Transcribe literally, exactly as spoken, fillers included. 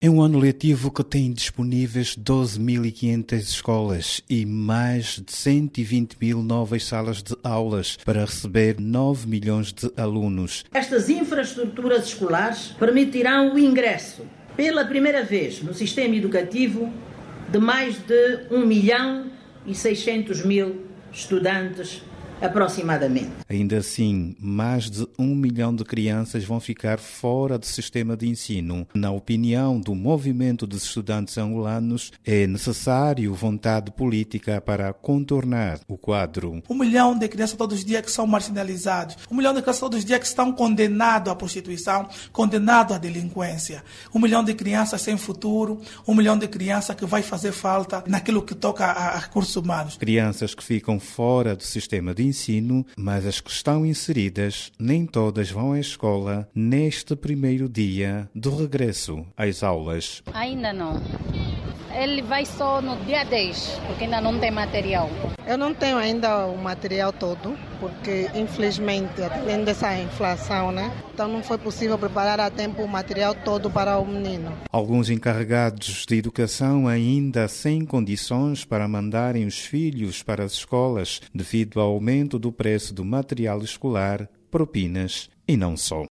É um ano letivo que tem disponíveis doze mil e quinhentas escolas e mais de cento e vinte mil novas salas de aulas para receber nove milhões de alunos. Estas infraestruturas escolares permitirão o ingresso, pela primeira vez no sistema educativo, de mais de um milhão e seiscentos mil estudantes aproximadamente. Ainda assim, mais de um milhão de crianças vão ficar fora do sistema de ensino. Na opinião do movimento dos estudantes angolanos, é necessário vontade política para contornar o quadro. Um milhão de crianças todos os dias que são marginalizados. Um milhão de crianças todos os dias que estão condenados à prostituição, condenados à delinquência. Um milhão de crianças sem futuro. Um milhão de crianças que vai fazer falta naquilo que toca a recursos humanos. Crianças que ficam fora do sistema de ensino, mas as que estão inseridas, nem todas vão à escola neste primeiro dia do regresso às aulas. Ainda não. Ele vai só no dia dez, porque ainda não tem material. Eu não tenho ainda o material todo, porque infelizmente, além dessa inflação, né? Então não foi possível preparar a tempo o material todo para o menino. Alguns encarregados de educação ainda sem condições para mandarem os filhos para as escolas devido ao aumento do preço do material escolar, propinas e não só.